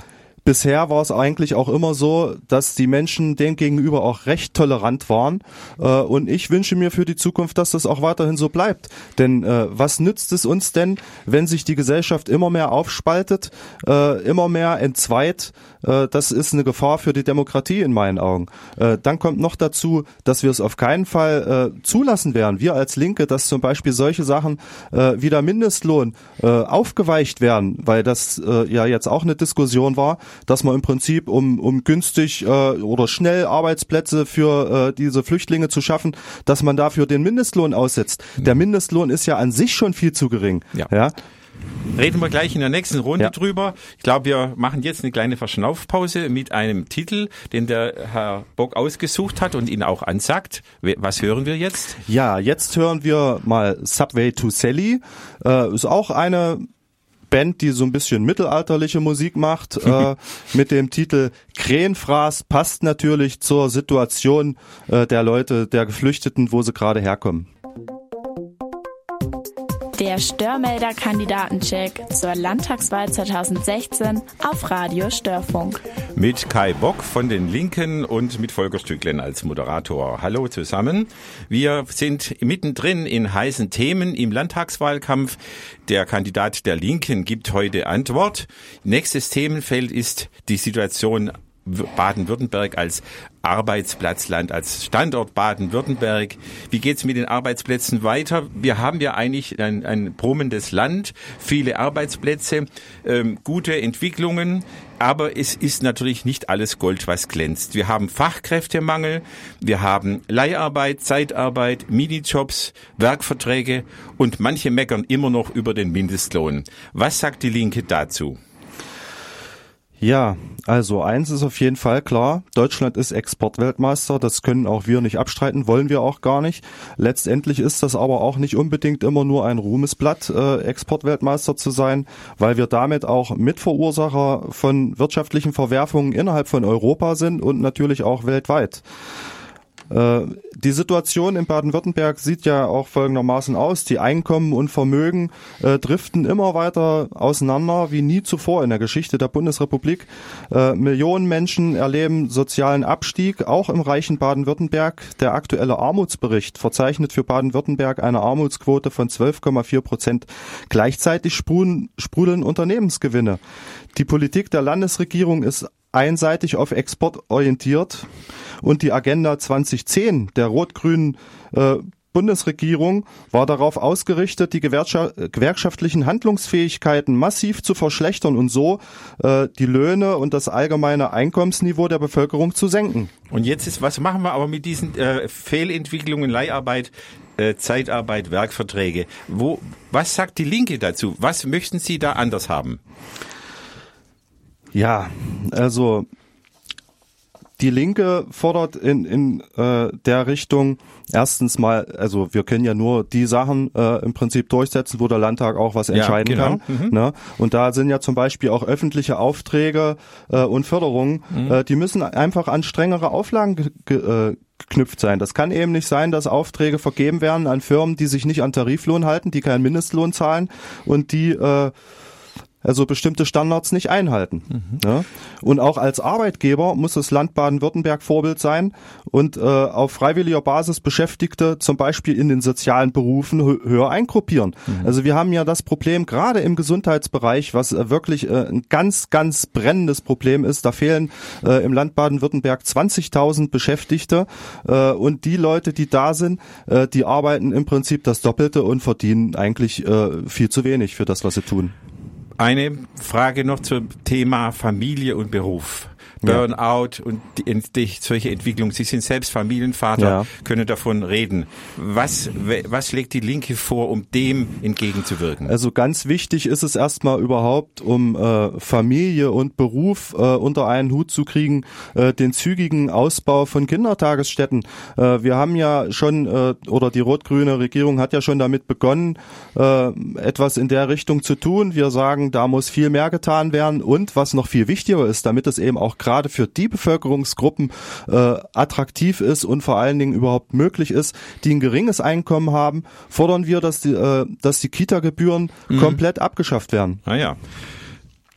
bisher war es eigentlich auch immer so, dass die Menschen dem gegenüber auch recht tolerant waren. Äh, und ich wünsche mir für die Zukunft, dass das auch weiterhin so bleibt. Denn äh, was nützt es uns denn, wenn sich die Gesellschaft immer mehr aufspaltet, äh, immer mehr entzweit? Äh, das ist eine Gefahr für die Demokratie in meinen Augen. Äh, dann kommt noch dazu, dass wir es auf keinen Fall äh, zulassen werden, wir als Linke, dass zum Beispiel solche Sachen äh, wie der Mindestlohn äh, aufgeweicht werden, weil das äh, ja jetzt auch eine Diskussion war, dass man im Prinzip, um, um günstig äh, oder schnell Arbeitsplätze für äh, diese Flüchtlinge zu schaffen, dass man dafür den Mindestlohn aussetzt. Der Mindestlohn ist ja an sich schon viel zu gering. Ja. Ja? Reden wir gleich in der nächsten Runde ja. drüber. Ich glaube, wir machen jetzt eine kleine Verschnaufpause mit einem Titel, den der Herr Bock ausgesucht hat und ihn auch ansagt. Was hören wir jetzt? Ja, jetzt hören wir mal Subway to Sally. Äh, ist auch eine Band, die so ein bisschen mittelalterliche Musik macht, äh, mit dem Titel Krähenfraß, passt natürlich zur Situation äh, der Leute, der Geflüchteten, wo sie gerade herkommen. Der Störmelder-Kandidatencheck zur Landtagswahl zweitausendsechzehn auf Radio Störfunk. Mit Kai Bock von den Linken und mit Volker Stücklen als Moderator. Hallo zusammen. Wir sind mittendrin in heißen Themen im Landtagswahlkampf. Der Kandidat der Linken gibt heute Antwort. Nächstes Themenfeld ist die Situation Baden-Württemberg als Arbeitsplatzland, als Standort Baden-Württemberg. Wie geht's mit den Arbeitsplätzen weiter? Wir haben ja eigentlich ein, ein brummendes Land, viele Arbeitsplätze, ähm, gute Entwicklungen, aber es ist natürlich nicht alles Gold, was glänzt. Wir haben Fachkräftemangel, wir haben Leiharbeit, Zeitarbeit, Minijobs, Werkverträge und manche meckern immer noch über den Mindestlohn. Was sagt die Linke dazu? Ja, also eins ist auf jeden Fall klar, Deutschland ist Exportweltmeister, das können auch wir nicht abstreiten, wollen wir auch gar nicht. Letztendlich ist das aber auch nicht unbedingt immer nur ein Ruhmesblatt, äh, Exportweltmeister zu sein, weil wir damit auch Mitverursacher von wirtschaftlichen Verwerfungen innerhalb von Europa sind und natürlich auch weltweit. Die Situation in Baden-Württemberg sieht ja auch folgendermaßen aus. Die Einkommen und Vermögen äh, driften immer weiter auseinander wie nie zuvor in der Geschichte der Bundesrepublik. Äh, Millionen Menschen erleben sozialen Abstieg, auch im reichen Baden-Württemberg. Der aktuelle Armutsbericht verzeichnet für Baden-Württemberg eine Armutsquote von zwölf Komma vier Prozent. Gleichzeitig sprudeln, sprudeln Unternehmensgewinne. Die Politik der Landesregierung ist einseitig auf Export orientiert und die Agenda zwanzig zehn der rot-grünen äh, Bundesregierung war darauf ausgerichtet, die gewerkschaft- gewerkschaftlichen Handlungsfähigkeiten massiv zu verschlechtern und so äh, die Löhne und das allgemeine Einkommensniveau der Bevölkerung zu senken. Und jetzt ist, was machen wir aber mit diesen äh, Fehlentwicklungen, Leiharbeit, äh, Zeitarbeit, Werkverträge? Wo, was sagt die Linke dazu? Was möchten Sie da anders haben? Ja, also die Linke fordert in in äh, der Richtung erstens mal, also wir können ja nur die Sachen äh, im Prinzip durchsetzen, wo der Landtag auch was entscheiden ja, genau. kann. Mhm. Ne? Und da sind ja zum Beispiel auch öffentliche Aufträge äh, und Förderungen, mhm. äh, die müssen einfach an strengere Auflagen ge- ge- äh, geknüpft sein. Das kann eben nicht sein, dass Aufträge vergeben werden an Firmen, die sich nicht an Tariflohn halten, die keinen Mindestlohn zahlen und die äh, also bestimmte Standards nicht einhalten. Mhm. Ja? Und auch als Arbeitgeber muss das Land Baden-Württemberg Vorbild sein und äh, auf freiwilliger Basis Beschäftigte zum Beispiel in den sozialen Berufen hö- höher eingruppieren. Mhm. Also wir haben ja das Problem gerade im Gesundheitsbereich, was äh, wirklich äh, ein ganz, ganz brennendes Problem ist. Da fehlen äh, im Land Baden-Württemberg zwanzigtausend Beschäftigte äh, und die Leute, die da sind, äh, die arbeiten im Prinzip das Doppelte und verdienen eigentlich äh, viel zu wenig für das, was sie tun. Eine Frage noch zum Thema Familie und Beruf. Burnout und die, die, solche Entwicklungen. Sie sind selbst Familienvater, ja. können davon reden. Was, was schlägt die Linke vor, um dem entgegenzuwirken? Also ganz wichtig ist es erstmal überhaupt, um äh, Familie und Beruf äh, unter einen Hut zu kriegen, äh, den zügigen Ausbau von Kindertagesstätten. Äh, wir haben ja schon, äh, oder die rot-grüne Regierung hat ja schon damit begonnen, äh, etwas in der Richtung zu tun. Wir sagen, da muss viel mehr getan werden und was noch viel wichtiger ist, damit es eben auch gerade für die Bevölkerungsgruppen äh, attraktiv ist und vor allen Dingen überhaupt möglich ist, die ein geringes Einkommen haben, fordern wir, dass die, äh, dass die Kita-Gebühren mhm. komplett abgeschafft werden. Ah ja.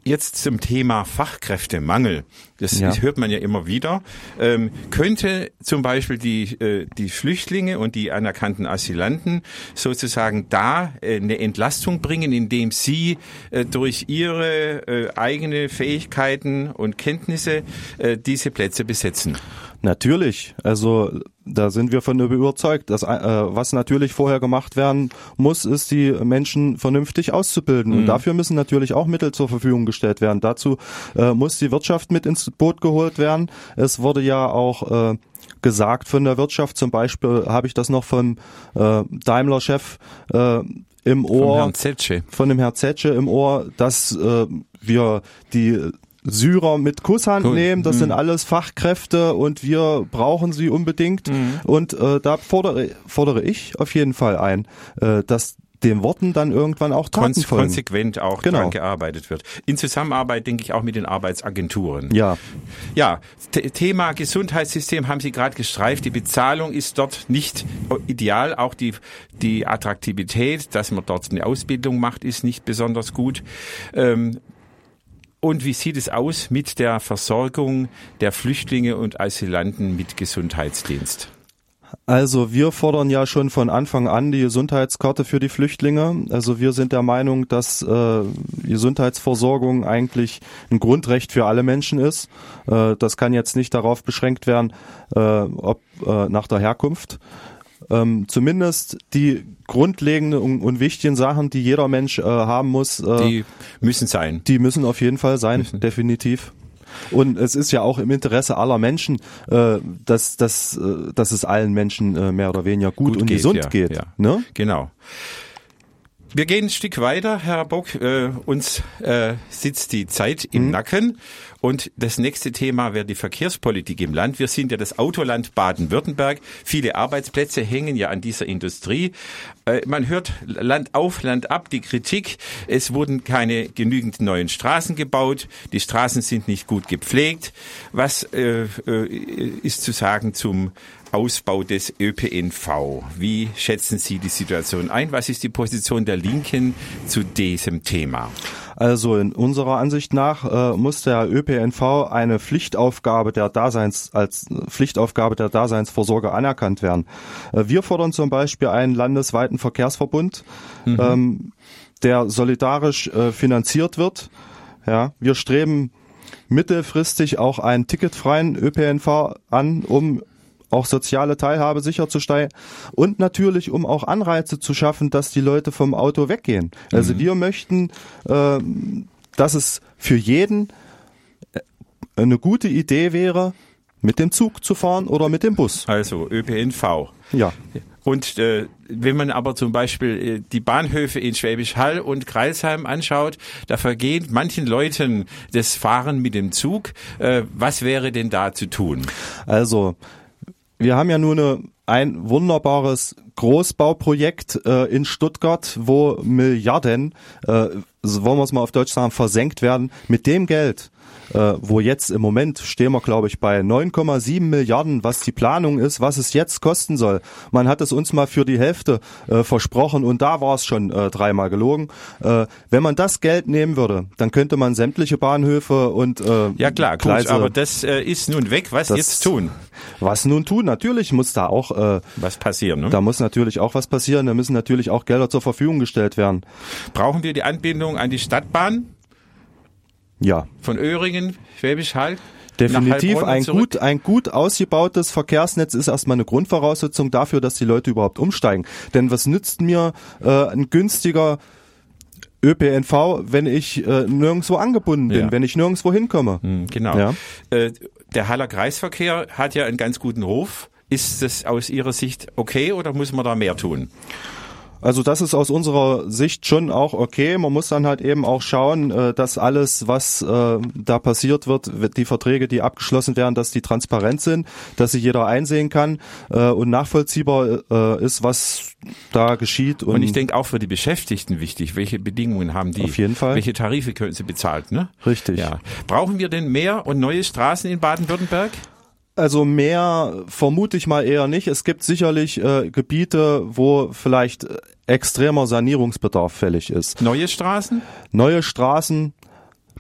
Jetzt zum Thema Fachkräftemangel. Das Ja. hört man ja immer wieder. Ähm, könnte zum Beispiel die, äh, die Flüchtlinge und die anerkannten Asylanten sozusagen da äh, eine Entlastung bringen, indem sie äh, durch ihre äh, eigene Fähigkeiten und Kenntnisse äh, diese Plätze besetzen? Natürlich, also da sind wir von überzeugt, dass äh, was natürlich vorher gemacht werden muss, ist die Menschen vernünftig auszubilden Mhm. und dafür müssen natürlich auch Mittel zur Verfügung gestellt werden. Dazu äh, muss die Wirtschaft mit ins Boot geholt werden. Es wurde ja auch äh, gesagt von der Wirtschaft, zum Beispiel habe ich das noch vom äh, Daimler-Chef äh, im Ohr, Vom Herrn Zetsche. von dem Herrn Zetsche im Ohr, dass äh, wir die Syrer mit Kusshand Cool. nehmen, das Mhm. sind alles Fachkräfte und wir brauchen sie unbedingt. Mhm. Und äh, da fordere, fordere ich auf jeden Fall ein, äh, dass den Worten dann irgendwann auch Taten Konse- folgen. konsequent auch Genau. daran gearbeitet wird. In Zusammenarbeit, denke ich, auch mit den Arbeitsagenturen. Ja, Ja, T- Thema Gesundheitssystem haben Sie gerade gestreift. Die Bezahlung ist dort nicht ideal. Auch die, die Attraktivität, dass man dort eine Ausbildung macht, ist nicht besonders gut. Ähm, Und wie sieht es aus mit der Versorgung der Flüchtlinge und Asylanten mit Gesundheitsdienst? also wir fordern ja schon von Anfang an die Gesundheitskarte für die Flüchtlinge. Also wir sind der Meinung, dass äh, Gesundheitsversorgung eigentlich ein Grundrecht für alle Menschen ist. Äh, das kann jetzt nicht darauf beschränkt werden, äh, ob äh, nach der Herkunft. Ähm, zumindest die grundlegenden und, und wichtigen Sachen, die jeder Mensch äh, haben muss, äh, die, Die müssen sein. die müssen auf jeden Fall sein, Müssen. definitiv. Und es ist ja auch im Interesse aller Menschen, äh, dass, dass, äh, dass es allen Menschen äh, mehr oder weniger gut, Gut und geht, gesund ja, geht. ja. Ne? Genau. Wir gehen ein Stück weiter, Herr Bock. Äh, uns äh, sitzt die Zeit im Mhm. Nacken. Und das nächste Thema wäre die Verkehrspolitik im Land. Wir sind ja das Autoland Baden-Württemberg. Viele Arbeitsplätze hängen ja an dieser Industrie. Äh, man hört Land auf, Land ab die Kritik. Es wurden keine genügend neuen Straßen gebaut. Die Straßen sind nicht gut gepflegt. Was äh, äh, ist zu sagen zum Ausbau des Ö P N V? Wie schätzen Sie die Situation ein? Was ist die Position der Linken zu diesem Thema? Also in unserer Ansicht nach äh, muss der Ö P N V eine Pflichtaufgabe der Daseins als Pflichtaufgabe der Daseinsvorsorge anerkannt werden. Äh, wir fordern zum Beispiel einen landesweiten Verkehrsverbund, mhm. ähm, der solidarisch äh, finanziert wird. Ja, wir streben mittelfristig auch einen ticketfreien Ö P N V an, um auch soziale Teilhabe sicherzustellen und natürlich, um auch Anreize zu schaffen, dass die Leute vom Auto weggehen. Also mhm. wir möchten, äh, dass es für jeden eine gute Idee wäre, mit dem Zug zu fahren oder mit dem Bus. Also Ö P N V. Ja. Und äh, wenn man aber zum Beispiel äh, die Bahnhöfe in Schwäbisch Hall und Crailsheim anschaut, da vergeht manchen Leuten das Fahren mit dem Zug. Äh, was wäre denn da zu tun? Also wir haben ja nun eine, ein wunderbares Großbauprojekt äh, in Stuttgart, wo Milliarden, äh, so wollen wir es mal auf Deutsch sagen, versenkt werden. Mit dem Geld, äh, wo jetzt im Moment stehen wir, glaube ich, bei neun Komma sieben Milliarden, was die Planung ist, was es jetzt kosten soll. Man hat es uns mal für die Hälfte äh, versprochen und da war es schon äh, dreimal gelogen. Äh, wenn man das Geld nehmen würde, dann könnte man sämtliche Bahnhöfe und äh, Ja klar, gut, Gleise, aber das äh, ist nun weg. Was das, jetzt tun? Was nun tun? Natürlich muss da auch äh, was passieren. Ne? Da muss natürlich auch was passieren. Da müssen natürlich auch Gelder zur Verfügung gestellt werden. Brauchen wir die Anbindung an die Stadtbahn? Ja. Von Öhringen, Schwäbisch Hall? Definitiv ein gut, ein gut ausgebautes Verkehrsnetz ist erstmal eine Grundvoraussetzung dafür, dass die Leute überhaupt umsteigen. Denn was nützt mir äh, ein günstiger Ö P N V, wenn ich äh, nirgendwo angebunden bin, ja. wenn ich nirgendwo hinkomme? Hm, genau. Ja. Äh, der Haller Kreisverkehr hat ja einen ganz guten Ruf. Ist das aus Ihrer Sicht okay oder muss man da mehr tun? Also das ist aus unserer Sicht schon auch okay. Man muss dann halt eben auch schauen, dass alles, was äh, da passiert wird, die Verträge, die abgeschlossen werden, dass die transparent sind, dass sie jeder einsehen kann äh, und nachvollziehbar äh, ist, was da geschieht. Und, und ich denke auch für die Beschäftigten wichtig, welche Bedingungen haben die? Auf jeden Fall. Welche Tarife können sie bezahlt? Ne? Richtig. Ja. Brauchen wir denn mehr und neue Straßen in Baden-Württemberg? Also mehr vermute ich mal eher nicht. Es gibt sicherlich äh, Gebiete, wo vielleicht extremer Sanierungsbedarf fällig ist. Neue Straßen? Neue Straßen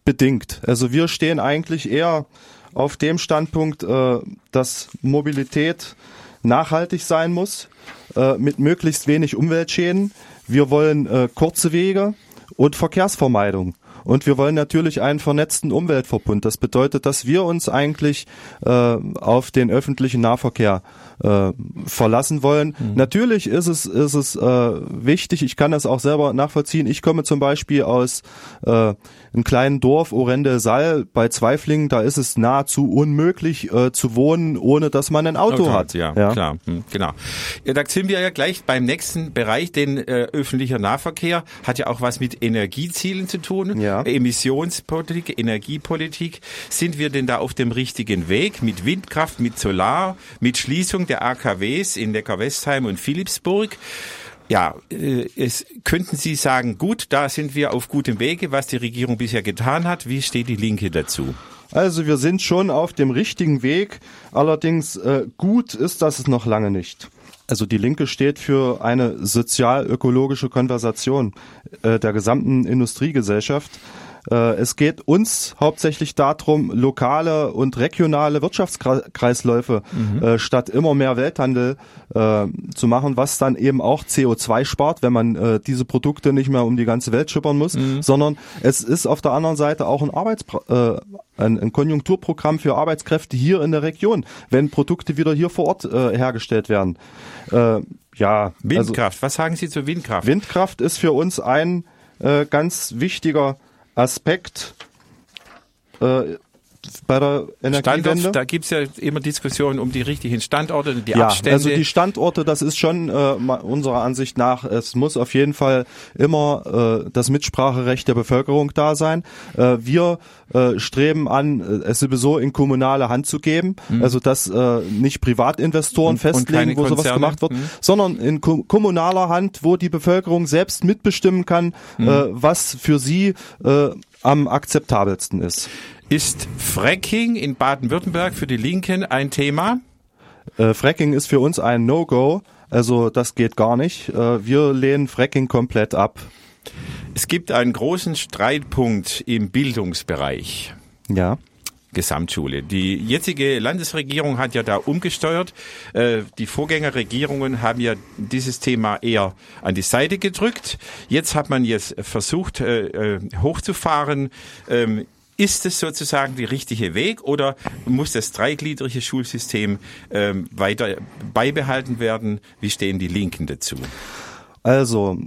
bedingt. Also wir stehen eigentlich eher auf dem Standpunkt, äh, dass Mobilität nachhaltig sein muss, äh, mit möglichst wenig Umweltschäden. Wir wollen äh, kurze Wege und Verkehrsvermeidung. Und wir wollen natürlich einen vernetzten Umweltverbund. Das bedeutet, dass wir uns eigentlich äh, auf den öffentlichen Nahverkehr äh, verlassen wollen. Mhm. Natürlich ist es ist es äh, wichtig, ich kann das auch selber nachvollziehen. Ich komme zum Beispiel aus äh, einem kleinen Dorf, Orende-Sall bei Zweiflingen. Da ist es nahezu unmöglich äh, zu wohnen, ohne dass man ein Auto okay, hat. Ja, ja. klar, hm, genau. Ja, da sind wir ja gleich beim nächsten Bereich, denn äh, öffentlicher Nahverkehr hat ja auch was mit Energiezielen zu tun. Ja. Emissionspolitik, Energiepolitik. Sind wir denn da auf dem richtigen Weg mit Windkraft, mit Solar, mit Schließung der A K Ws in Neckar-Westheim und Philipsburg? Ja, äh, es könnten Sie sagen, gut, da sind wir auf gutem Wege, was die Regierung bisher getan hat. Wie steht die Linke dazu? Also wir sind schon auf dem richtigen Weg. Allerdings äh, gut ist das noch lange nicht. Also die Linke steht für eine sozial-ökologische Konversation äh, der gesamten Industriegesellschaft. Äh, es geht uns hauptsächlich darum, lokale und regionale Wirtschaftskreisläufe mhm. äh, statt immer mehr Welthandel äh, zu machen, was dann eben auch C O zwei spart, wenn man äh, diese Produkte nicht mehr um die ganze Welt schippern muss, mhm. sondern es ist auf der anderen Seite auch ein Arbeitspro- äh, ein, ein Konjunkturprogramm für Arbeitskräfte hier in der Region, wenn Produkte wieder hier vor Ort äh, hergestellt werden. Äh, ja, Windkraft, also, was sagen Sie zur Windkraft? Windkraft ist für uns ein äh, ganz wichtiger Aspekt äh, bei der Energiewende. Standort, da gibt's ja immer Diskussionen um die richtigen Standorte, die ja, Abstände. Also die Standorte, das ist schon äh, unserer Ansicht nach, es muss auf jeden Fall immer äh, das Mitspracherecht der Bevölkerung da sein. Äh, wir äh, streben an, es sowieso in kommunale Hand zu geben, mhm. also dass äh, nicht Privatinvestoren und, festlegen, und wo Konzerne. sowas gemacht wird, mhm. sondern in ko- kommunaler Hand, wo die Bevölkerung selbst mitbestimmen kann, mhm. äh, was für sie äh, am akzeptabelsten ist. Ist Fracking in Baden-Württemberg für die Linken ein Thema? Äh, Fracking ist für uns ein No-Go, also das geht gar nicht. Äh, wir lehnen Fracking komplett ab. Es gibt einen großen Streitpunkt im Bildungsbereich. Ja. Gesamtschule. Die jetzige Landesregierung hat ja da umgesteuert. Äh, die Vorgängerregierungen haben ja dieses Thema eher an die Seite gedrückt. Jetzt hat man jetzt versucht, äh, hochzufahren. Ähm, Ist es sozusagen der richtige Weg oder muss das dreigliedrige Schulsystem ähm, weiter beibehalten werden? Wie stehen die Linken dazu? Also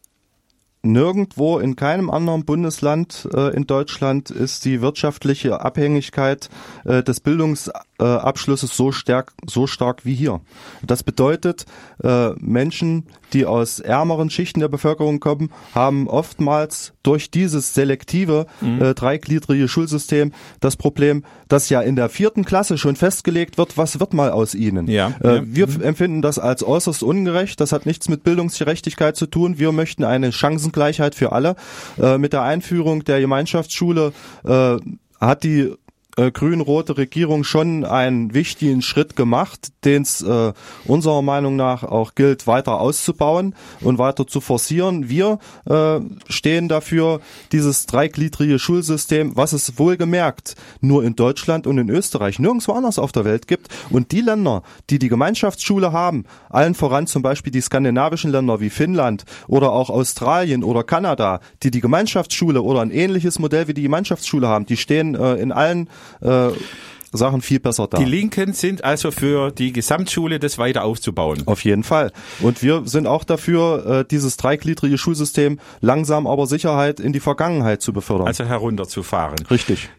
nirgendwo in keinem anderen Bundesland äh, in Deutschland ist die wirtschaftliche Abhängigkeit äh, des Bildungsabschlusses so stark, so stark wie hier. Das bedeutet, äh, Menschen, die aus ärmeren Schichten der Bevölkerung kommen, haben oftmals durch dieses selektive mhm. äh, dreigliedrige Schulsystem das Problem, dass ja in der vierten Klasse schon festgelegt wird, was wird mal aus ihnen. Ja, äh, ja. Wir mhm. empfinden das als äußerst ungerecht. Das hat nichts mit Bildungsgerechtigkeit zu tun. Wir möchten eine Chancengleichheit für alle. Äh, mit der Einführung der Gemeinschaftsschule äh, hat die äh, grün-rote Regierung schon einen wichtigen Schritt gemacht, den es äh, unserer Meinung nach auch gilt, weiter auszubauen und weiter zu forcieren. Wir äh, stehen dafür, dieses dreigliedrige Schulsystem, was es wohlgemerkt nur in Deutschland und in Österreich nirgendwo anders auf der Welt gibt. Und die Länder, die die Gemeinschaftsschule haben, allen voran zum Beispiel die skandinavischen Länder wie Finnland oder auch Australien oder Kanada, die die Gemeinschaftsschule oder ein ähnliches Modell wie die Gemeinschaftsschule haben, die stehen äh, in allen äh, Sachen viel besser da. Die Linken sind also für die Gesamtschule, das weiter aufzubauen. Auf jeden Fall. Und wir sind auch dafür, äh, dieses dreigliedrige Schulsystem langsam aber Sicherheit in die Vergangenheit zu befördern. Also herunterzufahren. Richtig.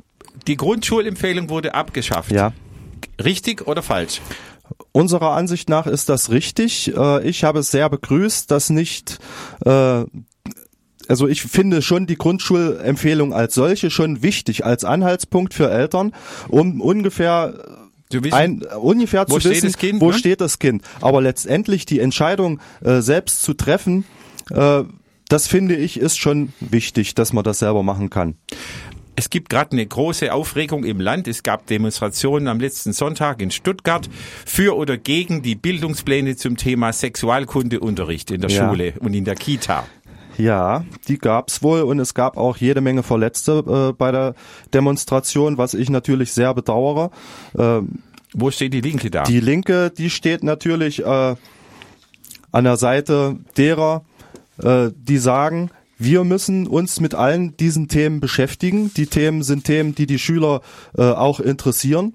Die Grundschulempfehlung wurde abgeschafft. Ja. Richtig oder falsch? Unserer Ansicht nach ist das richtig. Äh, ich habe es sehr begrüßt, dass nicht äh, Also ich finde schon die Grundschulempfehlung als solche schon wichtig, als Anhaltspunkt für Eltern, um ungefähr wissen, ein, ungefähr zu wissen, kind, wo ne? steht das Kind. Aber letztendlich die Entscheidung äh, selbst zu treffen, äh, das finde ich ist schon wichtig, dass man das selber machen kann. Es gibt gerade eine große Aufregung im Land. Es gab Demonstrationen am letzten Sonntag in Stuttgart für oder gegen die Bildungspläne zum Thema Sexualkundeunterricht in der ja. Schule und in der Kita. Ja, die gab's wohl und es gab auch jede Menge Verletzte äh, bei der Demonstration, was ich natürlich sehr bedauere. Ähm, Wo steht die Linke da? Die Linke, die steht natürlich äh, an der Seite derer, äh, die sagen, wir müssen uns mit allen diesen Themen beschäftigen. Die Themen sind Themen, die die Schüler äh, auch interessieren.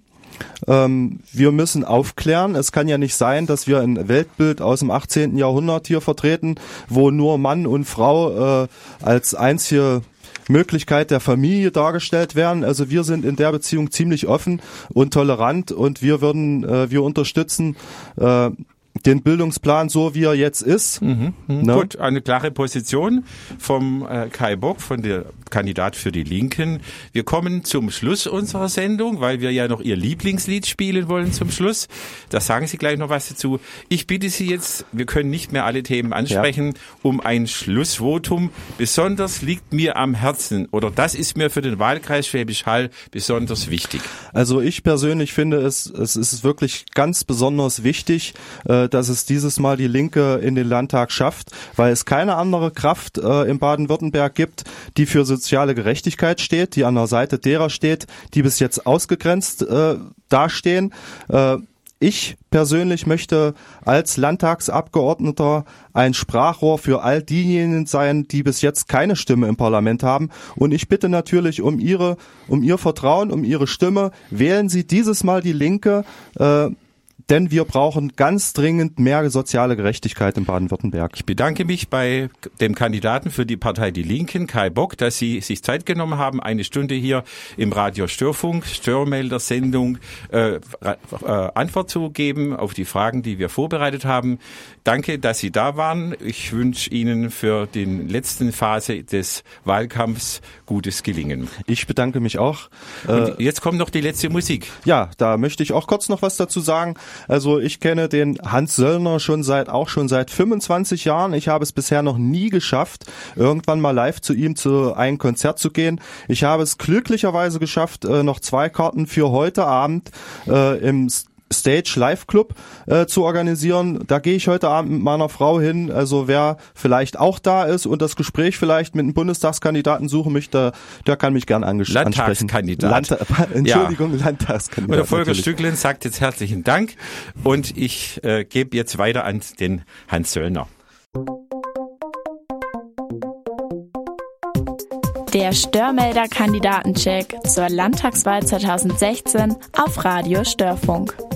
Ähm, wir müssen aufklären. Es kann ja nicht sein, dass wir ein Weltbild aus dem achtzehnten Jahrhundert hier vertreten, wo nur Mann und Frau äh, als einzige Möglichkeit der Familie dargestellt werden. Also wir sind in der Beziehung ziemlich offen und tolerant und wir würden, äh, wir unterstützen äh, den Bildungsplan so, wie er jetzt ist. Mhm, mh. Ne? Gut, eine klare Position vom äh, Kai Bock, von der Kandidat für die Linken. Wir kommen zum Schluss unserer Sendung, weil wir ja noch Ihr Lieblingslied spielen wollen zum Schluss. Da sagen Sie gleich noch was dazu. Ich bitte Sie jetzt, wir können nicht mehr alle Themen ansprechen, ja. um ein Schlussvotum. Besonders liegt mir am Herzen, oder das ist mir für den Wahlkreis Schwäbisch Hall besonders wichtig. Also ich persönlich finde es, es ist wirklich ganz besonders wichtig, äh, dass es dieses Mal die Linke in den Landtag schafft, weil es keine andere Kraft äh, in Baden-Württemberg gibt, die für soziale Gerechtigkeit steht, die an der Seite derer steht, die bis jetzt ausgegrenzt äh, dastehen. Äh, ich persönlich möchte als Landtagsabgeordneter ein Sprachrohr für all diejenigen sein, die bis jetzt keine Stimme im Parlament haben. Und ich bitte natürlich um ihre, um ihr Vertrauen, um ihre Stimme. Wählen Sie dieses Mal die Linke, äh, denn wir brauchen ganz dringend mehr soziale Gerechtigkeit in Baden-Württemberg. Ich bedanke mich bei dem Kandidaten für die Partei Die Linken, Kai Bock, dass Sie sich Zeit genommen haben, eine Stunde hier im Radio Störfunk, Störmelder-Sendung, äh, äh, Antwort zu geben auf die Fragen, die wir vorbereitet haben. Danke, dass Sie da waren. Ich wünsche Ihnen für die letzte Phase des Wahlkampfs gutes Gelingen. Ich bedanke mich auch. Und jetzt kommt noch die letzte Musik. Ja, da möchte ich auch kurz noch was dazu sagen. Also ich kenne den Hans Söllner schon seit auch schon seit fünfundzwanzig Jahren. Ich habe es bisher noch nie geschafft, irgendwann mal live zu ihm zu einem Konzert zu gehen. Ich habe es glücklicherweise geschafft, noch zwei Karten für heute Abend äh, im Stage Live Club äh, zu organisieren. Da gehe ich heute Abend mit meiner Frau hin. Also wer vielleicht auch da ist und das Gespräch vielleicht mit einem Bundestagskandidaten suchen möchte, der kann mich gern anges- Landtagskandidat. ansprechen. Landta- Entschuldigung, ja. Landtagskandidat. Und der Volker natürlich. Stücklen sagt jetzt herzlichen Dank und ich äh, gebe jetzt weiter an den Hans Söllner. Der Störmelder Kandidatencheck zur Landtagswahl zweitausendsechzehn auf Radio Störfunk.